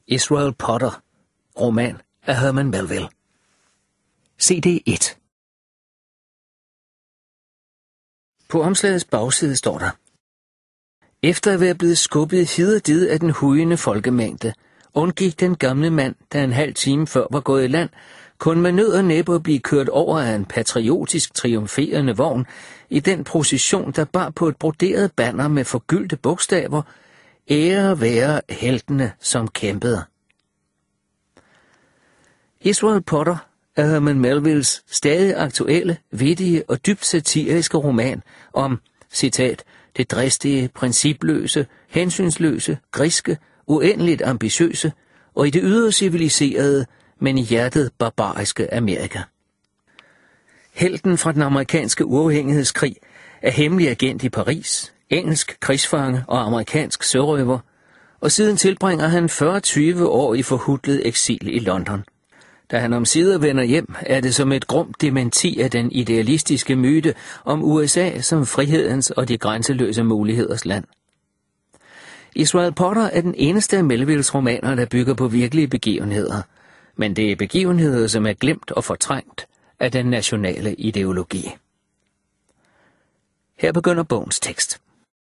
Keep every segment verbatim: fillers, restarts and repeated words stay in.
Israel Potter, roman af Herman Melville. C D et. På omslagets bagside står der: Efter at være blevet skubbet hid og did af den hujende folkemængde, undgik den gamle mand, der en halv time før var gået i land, kun med nød og næppe at blive kørt over af en patriotisk triumferende vogn i den procession, der bar på et broderet banner med forgyldte bogstaver: Ære være heltene, som kæmpede. Israel Potter er Herman Melvilles stadig aktuelle, vittige og dybt satiriske roman om, citat, det dristige, principløse, hensynsløse, griske, uendeligt ambitiøse og i det ydre civiliserede, men i hjertet barbariske Amerika. Helten fra den amerikanske uafhængighedskrig er hemmelig agent i Paris, engelsk krigsfange og amerikansk sørøver, og siden tilbringer han fyrre til tyve år i forhutlet eksil i London. Da han omsider vender hjem, er det som et grumt dementi af den idealistiske myte om U S A som frihedens og de grænseløse muligheders land. Israel Potter er den eneste af Melvilles romaner, der bygger på virkelige begivenheder, men det er begivenheder, som er glemt og fortrængt af den nationale ideologi. Her begynder bogens tekst.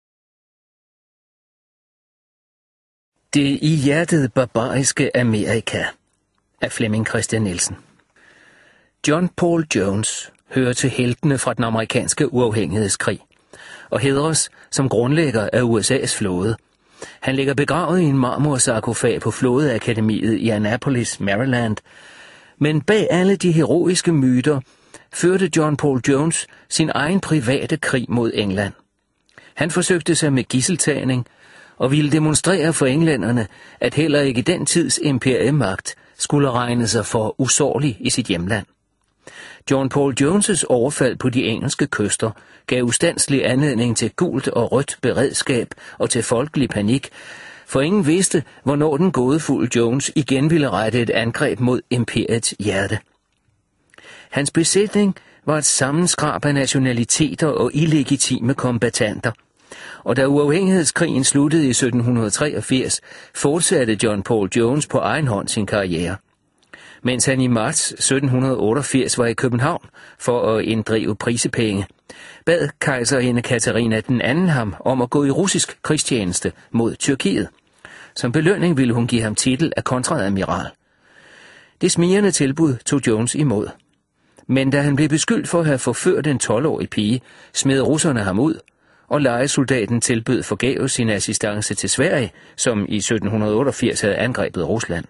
Det i hjertet barbariske Amerika af Flemming Christian Nielsen. John Paul Jones hører til heltene fra den amerikanske uafhængighedskrig og hædres som grundlægger af U S A's flåde. Han ligger begravet i en marmorsarkofag på flådeakademiet i Annapolis, Maryland. Men bag alle de heroiske myter førte John Paul Jones sin egen private krig mod England. Han forsøgte sig med gidseltagning og ville demonstrere for englænderne, at heller ikke den tids imperiemagt skulle regne sig for usårlig i sit hjemland. John Paul Jones' overfald på de engelske kyster gav ustandselig anledning til gult og rødt beredskab og til folkelig panik, for ingen vidste, hvornår den gådefulde Jones igen ville rette et angreb mod imperiets hjerte. Hans besætning var et sammenskrab af nationaliteter og illegitime kombattanter, og da uafhængighedskrigen sluttede i sytten treogfirs, fortsatte John Paul Jones på egen hånd sin karriere. Mens han i marts sytten otteogfirs var i København for at inddrive prisepenge, bad kejserinde Katarina den anden ham om at gå i russisk krigstjeneste mod Tyrkiet. Som belønning ville hun give ham titel af kontreadmiral. Det smigrende tilbud tog Jones imod. Men da han blev beskyldt for at have forført en tolv-årig pige, smed russerne ham ud, og lejesoldaten tilbød forgæves sin assistance til Sverige, som i sytten otteogfirs havde angrebet Rusland.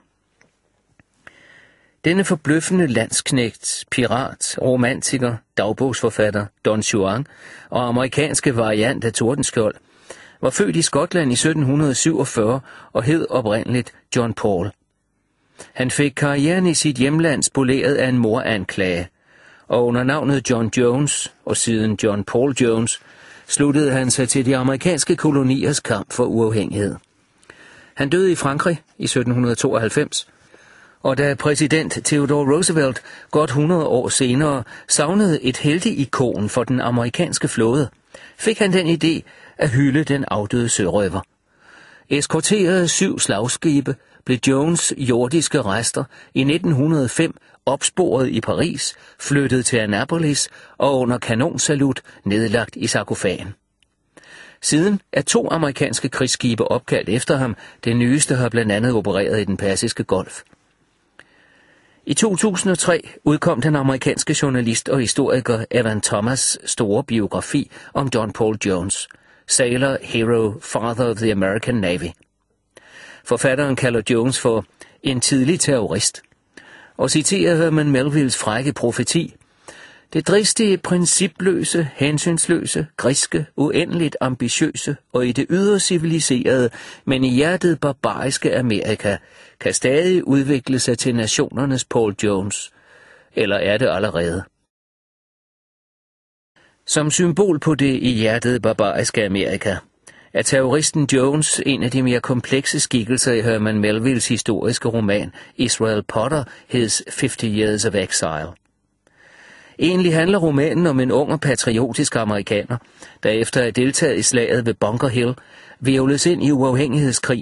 Denne forbløffende landsknægt, pirat, romantiker, dagbogsforfatter, Don Juan og amerikanske variant af Tordenskjold var født i Skotland i sytten syvogfyrre og hed oprindeligt John Paul. Han fik karrieren i sit hjemland spoleret af en moranklage, og under navnet John Jones og siden John Paul Jones sluttede han sig til de amerikanske koloniers kamp for uafhængighed. Han døde i Frankrig i sytten tooghalvfems, og da præsident Theodore Roosevelt godt hundrede år senere savnede et helteikon for den amerikanske flåde, fik han den idé at hylde den afdøde sørøver. Eskorteret syv slagskibe blev Jones' jordiske rester i nitten hundrede og fem opsporet i Paris, flyttet til Annapolis og under kanonsalut nedlagt i sarkofagen. Siden er to amerikanske krigsskibe opkaldt efter ham. Det nyeste har blandt andet opereret i den Persiske Golf. I to tusind og tre udkom den amerikanske journalist og historiker Evan Thomas' store biografi om John Paul Jones, Sailor, Hero, Father of the American Navy. Forfatteren kalder Jones for en tidlig terrorist, og citerer Herman Melvilles frække profeti: det dristige, principløse, hensynsløse, griske, uendeligt ambitiøse og i det ydre civiliserede, men i hjertet barbariske Amerika, kan stadig udvikle sig til nationernes Paul Jones. Eller er det allerede? Som symbol på det i hjertet barbariske Amerika, er terroristen Jones en af de mere komplekse skikkelser i Herman Melvilles historiske roman Israel Potter, His fifty years of Exile. Egentlig handler romanen om en ung og patriotisk amerikaner, der efter at have deltaget i slaget ved Bunker Hill, hvirvles ind i uafhængighedskrigen